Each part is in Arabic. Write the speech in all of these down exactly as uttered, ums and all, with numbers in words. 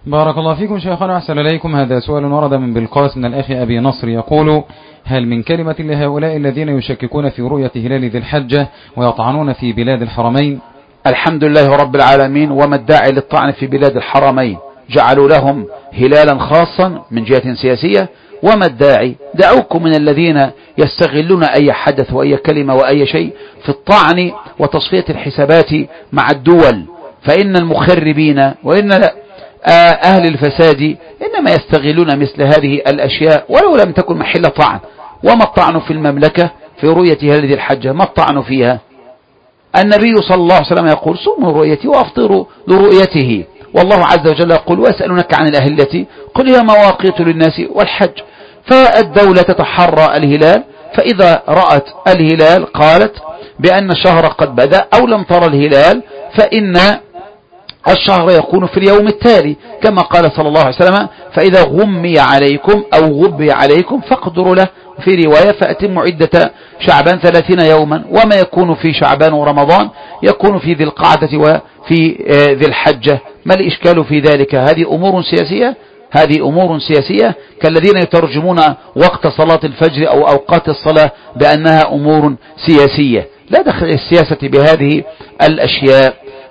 بارك الله فيكم شيخنا، أحسن إليكم. هذا سؤال ورد من بالقاس من الأخ أبي نصر يقول: هل من كلمة لهؤلاء الذين يشككون في رؤية هلال ذي الحجة ويطعنون في بلاد الحرمين؟ الحمد لله رب العالمين. وما الداعي للطعن في بلاد الحرمين؟ جعلوا لهم هلالا خاصا من جهة سياسية. وما الداعي؟ دعوكم من الذين يستغلون أي حدث وأي كلمة وأي شيء في الطعن وتصفية الحسابات مع الدول. فإن المخربين وإن أهل الفساد إنما يستغلون مثل هذه الأشياء ولو لم تكن محل طعن. وما الطعن في المملكة في رؤية هذه الحجة؟ ما الطعن فيها؟ النبي صلى الله عليه وسلم يقول: صوموا رؤيتي وأفطروا لرؤيته. والله عز وجل يقول: ويسألونك عن الأهلة قل هي مواقيت للناس والحج. فالدولة تتحرى الهلال، فإذا رأت الهلال قالت بأن الشهر قد بدأ، أو لم ترى الهلال فإن الشهر يكون في اليوم التالي، كما قال صلى الله عليه وسلم: فإذا غمي عليكم أو غبي عليكم فاقدروا له. في رواية: فأتموا عدة شعبان ثلاثين يوما. وما يكون في شعبان ورمضان يكون في ذي القعدة وفي ذي الحجة. ما الإشكال في ذلك؟ هذه أمور سياسية هذه أمور سياسية كالذين يترجمون وقت صلاة الفجر أو أوقات الصلاة بأنها أمور سياسية. لا دخل السياسة بهذه الأشياء.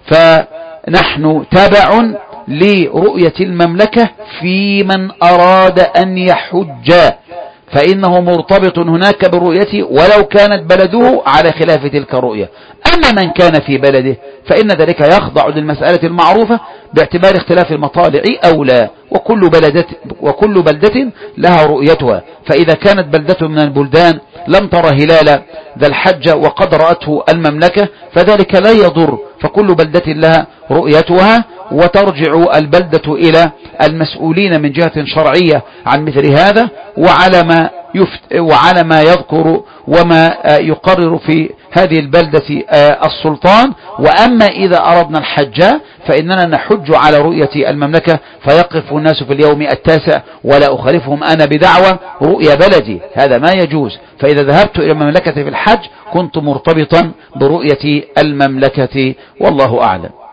فنحن تابع لرؤية المملكة في من أراد أن يحج، فإنه مرتبط هناك بالرؤية ولو كانت بلده على خلاف تلك الرؤية. أما من كان في بلده فإن ذلك يخضع للمسألة المعروفة باعتبار اختلاف المطالع أو لا، وكل بلدة, وكل بلدة لها رؤيتها. فإذا كانت بلدة من البلدان لم ترى هلال ذا الحجة وقد رأته المملكة فذلك لا يضر، فكل بلدة لها رؤيتها، وترجع البلدة إلى المسؤولين من جهة شرعية عن مثل هذا وعلى ما يفت وعلى ما يذكر وما يقرر في هذه البلدة السلطان. وأما إذا أردنا الحج فإننا نحج على رؤية المملكة، فيقف الناس في اليوم التاسع ولا أخالفهم أنا بدعوة رؤية بلدي، هذا ما يجوز. فإذا ذهبت إلى المملكة في الحج كنت مرتبطا برؤية المملكة، والله أعلم.